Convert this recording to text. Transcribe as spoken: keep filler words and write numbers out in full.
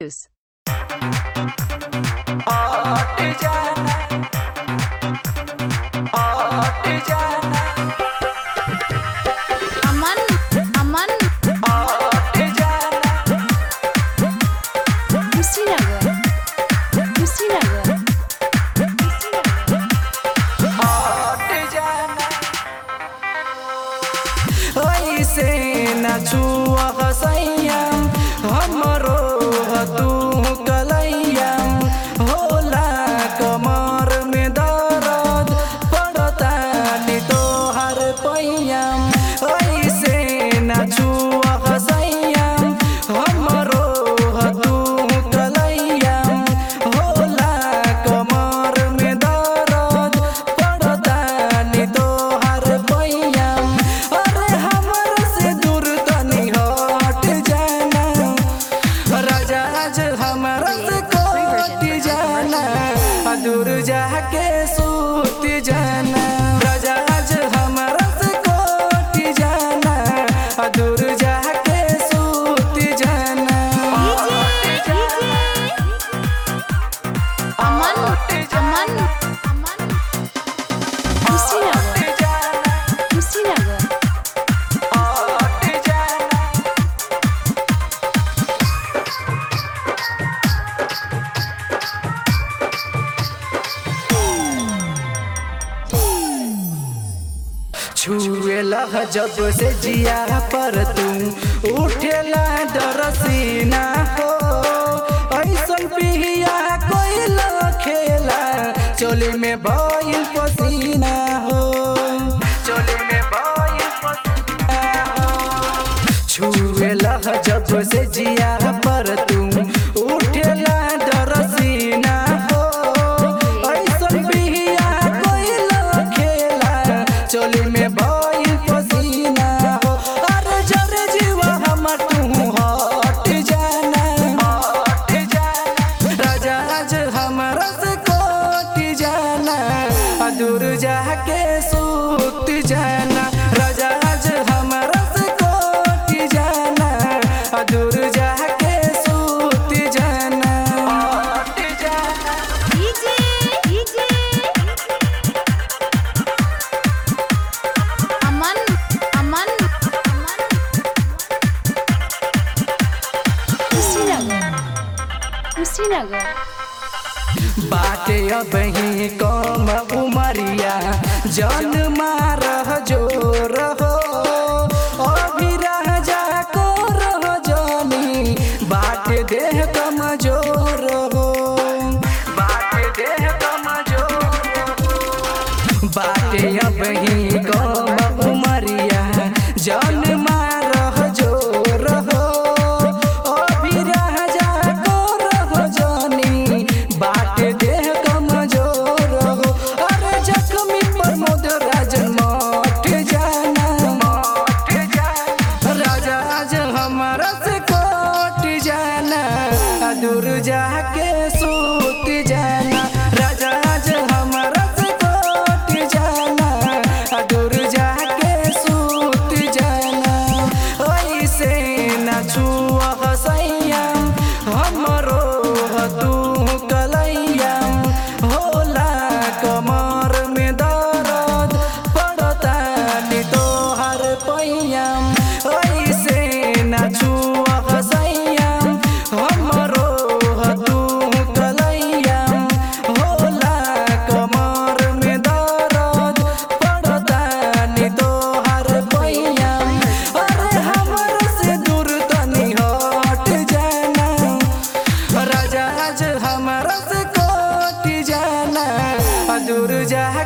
News. Aman, aman. Kushinagar, Kushinagar, ऐसे न छुआ हसैया हमरो तू कलैया होला कमर में दर्द पड़ता नी तोहर पैया ऐसे न छुआ हसैया हमरो तू कलैया होला कमर में दर्द पड़ता नी तोहर पैया अरे हमर से दूर तनी हट जाना राजा आज हमरा से कट जाना दूर जाके सूत जाना राजा आज हमरा से कट जाना दूर जाके सूत जाना aman, aman, aman. Kushinagar, Kushinagar. छुएला जब से जिया पर तू उठेला डरसीना हो ऐसन पिया कोइल खेला चोली में बाइल पसीना हो चोली में बाइल पसीना हो छुएला जब से जिया पर तू उठेला डरसीना हो ऐसन पिया कोइल खेला चोली में बाइल पसीना हो अरे जरे जीवा हमर तू हट जाना हट जाना राजा आज हमरा से कट जाना दूर जाके सूत जाना राजा आज हमरा से कट जाना दूर जाके सूत जाना हट जाना DJ, DJ. Aman, aman, aman. Kushinagar, Kushinagar. बाटे अब ही कम उमरिया जन मारह जोर हो अभी रह जा को रह जानी बाटे देह कमजोर हो बाटे देह कमजोर हो बाटे अब ही कम उमरिया जन मारह जोर हो अभी रह जा को रह जानी बाटे देह कमजोर हो अरे जख्मी प्रमोद राजन मठ जाना मठ जाना राजा आज हमरा से कट जाना दूर जाके सूत जाना राजा आज हमरा से कट जाना दूर जाके सूत जाना ऐसे न छुआ हसैया हमरो तू कलैया होला कमर में दर्द पड़ता नी तोहर पैया ऐसे न छुआ हसैया हमरो तू कलैया होला कमर में दर्द पड़ता नी तोहर पैया अरे हमर से दूर तनी हट जाना राजा आज हमरा से कट जाना दूर जा